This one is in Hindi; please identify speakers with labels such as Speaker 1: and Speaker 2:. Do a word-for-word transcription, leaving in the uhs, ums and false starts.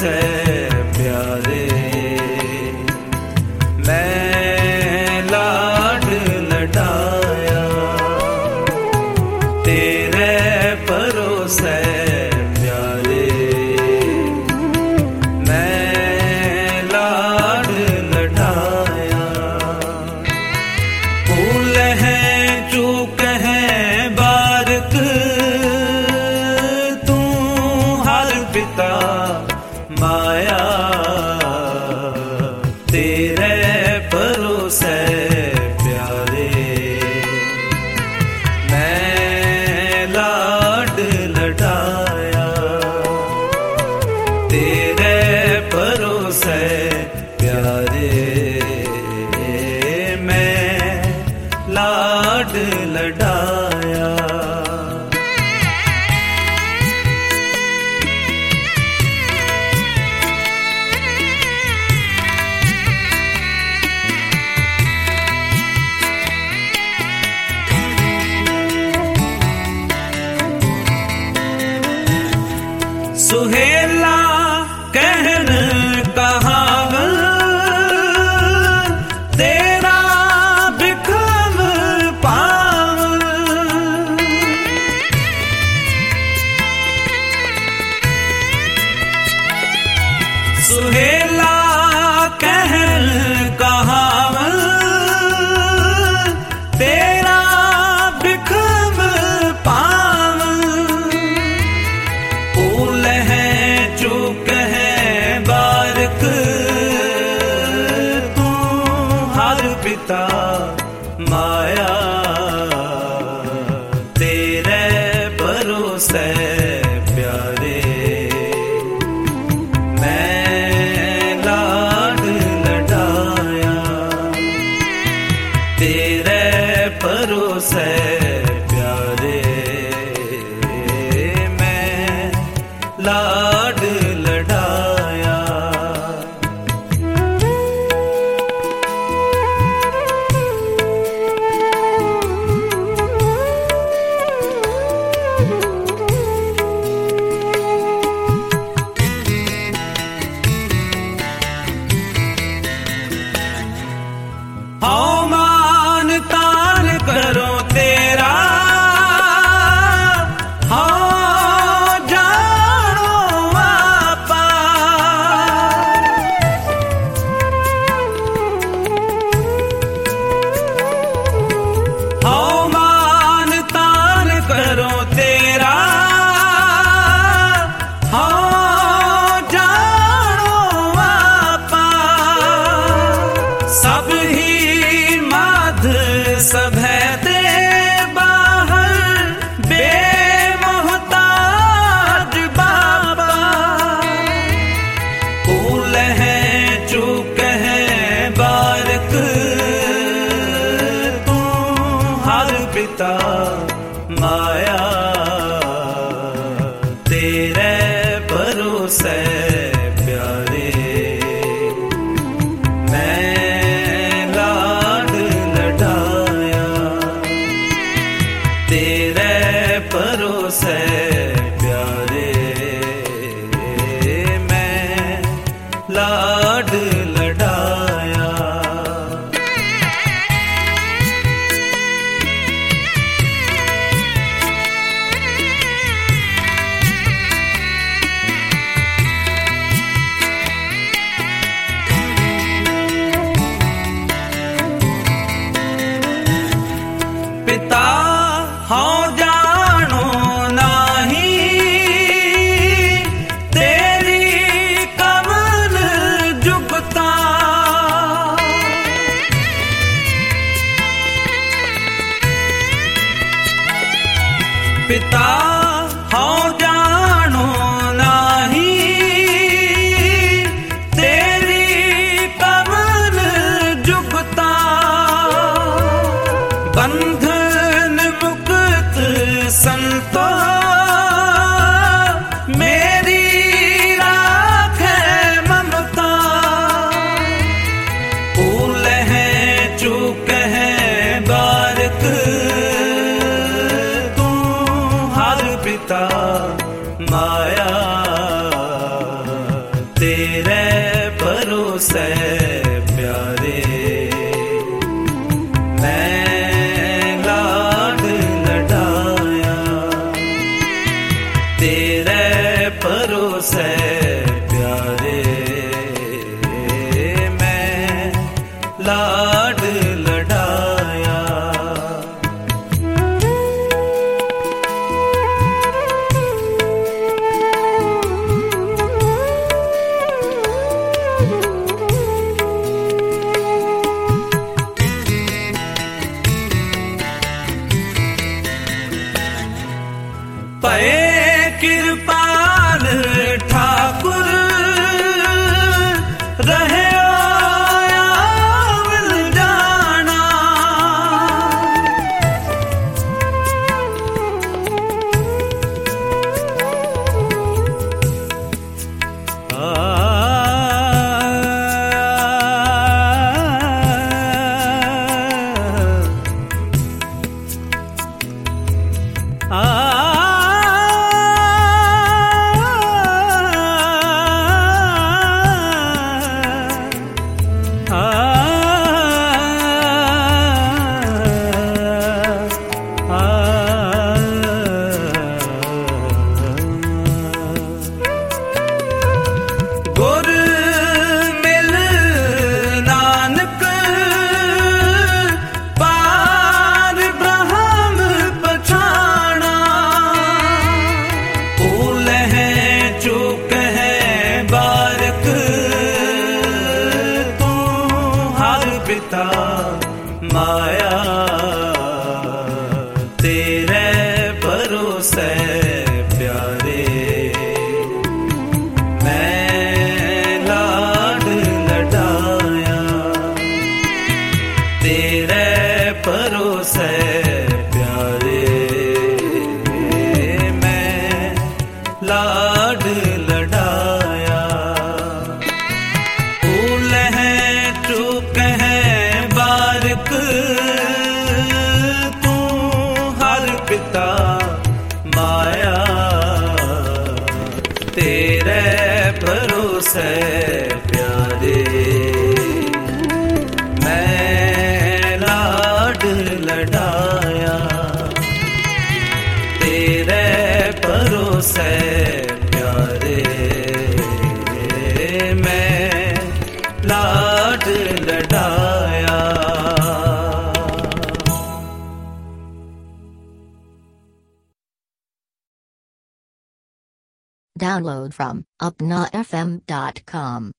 Speaker 1: से प्यारे, मैं लाड लडाया तेरे भरोसे प्यारे, मैं लाड लडाया। फूल हैं चूक हैं बारक, तू हर पिता माया तेरे भरोसे प्यारे, मैं लाड लडाया तेरे भरोसे प्यारे, मैं लाड लडाया। सुहेला कहन कहावत, तेरा बिखम पावन। सुहेला कहन कहावत, तेरा बिखम पावन। फूल हैं चूक हैं बारक, तू हर पिता माया तेरे भरोसे प्यारे, मैं लाड लडाया तेरे भरोसे प्यारे, मैं लाड लडाया। हाँ मान तान करो तेरा, हाँ जानो आपा। हाँ मान तान करो तेरा, हाँ जानो आपा। सब ही माध सब है दे बाहर, बेमोहताज बाबा। फूल हैं चूक हैं बारक, तू हर पिता माया तेरे भरोसे प्यारे, मैं लाड लडाया तेरे भरोसे प्यारे, मैं लाड लडाया। पिता हाँ जानो नाही, तेरी कमल जुगता। पिता हाँ जानो नाही, तेरी कमल जुगता। बंधन मुक्त संतो मेरी राखे ममता। फूल हैं चूक हैं बारक, तू हर पिता माया पए कृपाल ठाकुर रहे जाना। माया तेरे भरोसे प्यारे, मैं लाड लडाया तेरे भरोसे प्यारे, मैं लाड लडाया। फूल है चूक है तू हर पिता माया तेरे भरोसे प्यारे, मैं लाड लडाया तेरे भरोसे प्यारे, मैं लाड लडाया।
Speaker 2: Download from upna f m dot com.